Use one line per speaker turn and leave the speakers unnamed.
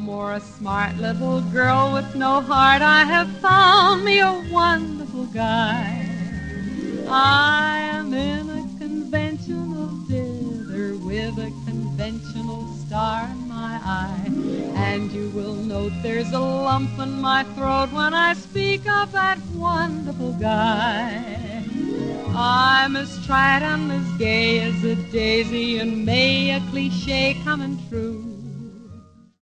more a smart little girl with no heart. I have found me a wonderful guy. I am in a conventional dither with a conventional star in my eye. And you will note there's a lump in my throat when I speak of that wonderful guy. I'm as trite and as gay as a daisy in May, a cliche coming true.